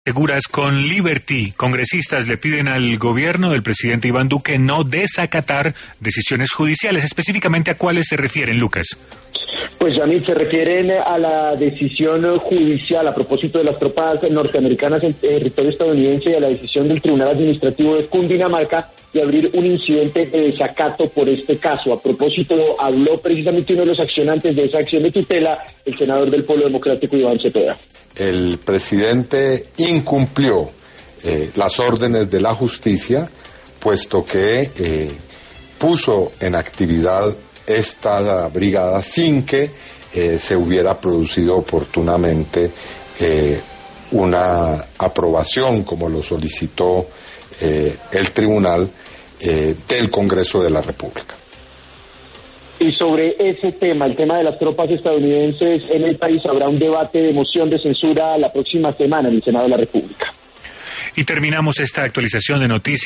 Seguras con Liberty, congresistas le piden al gobierno del presidente Iván Duque no desacatar decisiones judiciales. Específicamente, ¿a cuáles se refieren, Lucas? Pues, Yamil, se refieren a la decisión judicial a propósito de las tropas norteamericanas en territorio estadounidense y a la decisión del Tribunal Administrativo de Cundinamarca de abrir un incidente de desacato por este caso. A propósito, habló precisamente uno de los accionantes de esa acción de tutela, el senador del Polo Democrático, Iván Cepeda. El presidente incumplió las órdenes de la justicia, puesto que puso en actividad esta brigada sin que se hubiera producido oportunamente una aprobación, como lo solicitó el tribunal del Congreso de la República. Y sobre ese tema, el tema de las tropas estadounidenses en el país, habrá un debate de moción de censura la próxima semana en el Senado de la República. Y terminamos esta actualización de noticias.